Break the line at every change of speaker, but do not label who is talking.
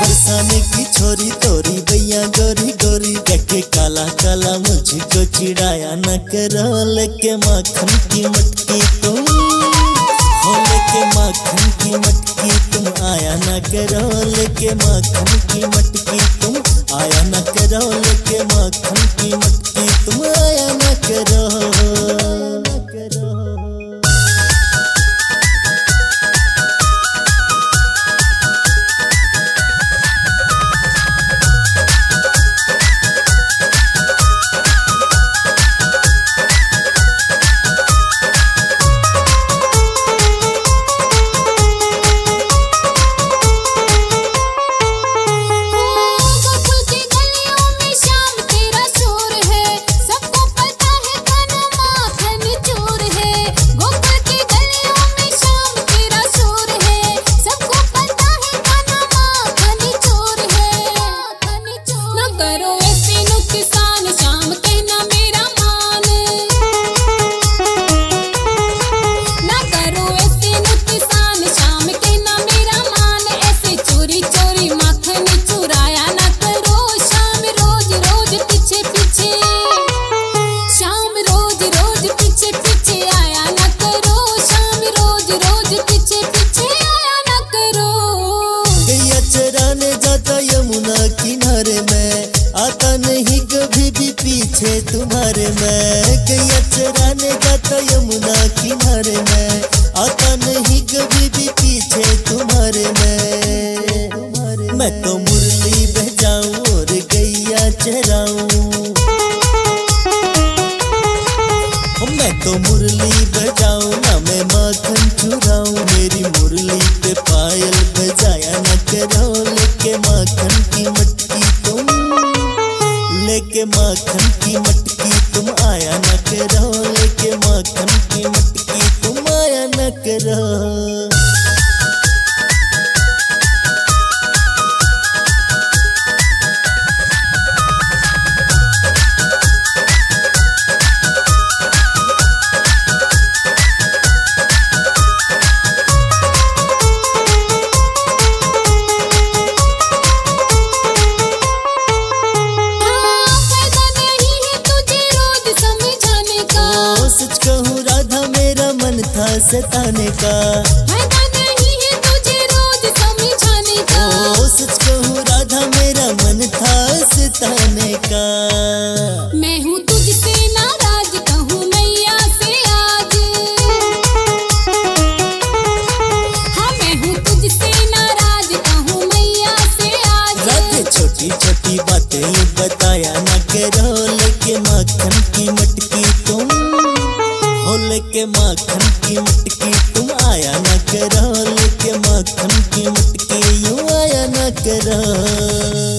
बरसाने की छोरी तोरी भैया गोरी गोरी देखे काला काला मुझको चिढ़ाया न करो लेके माखन की मटकी तुम हो लेके माखन की मटकी तुम आया न करो लेके माखन की मटकी तुम आया न करो लेके माखन की मटकी तुम आया न करो। किनारे में आता नहीं कभी भी पीछे तुम्हारे मैं गैया चराने जाता यमुना किनारे में आता नहीं कभी भी पीछे तुम्हारे मैं तो मुरली बजाऊं और गैया चराऊं मैं तो मुरली बजाऊं ना मैं माखन चुराऊं मेरी मुरली पे पायल बजाया न करो लेके माखन की मटकी तुम लेके माखन की मटकी तुम आया न करो लेके माखन की मटकी तुम आया न करो। सताने का
फायदा नहीं है तुझे रोज समझाने का
ओ सच कहूँ राधा मेरा मन था सताने का
मैं हूँ तुझसे नाराज कहूँ मैया से आज हाँ मैं हूँ तुझसे नाराज कहूँ मैया से आज
राधे छोटी छोटी बातें बताया न करो लेके माखन की मटकी तुम हो लेके माखन की मटकी तुम आया न करो लेके माखन की मटकी यूं आया न करो।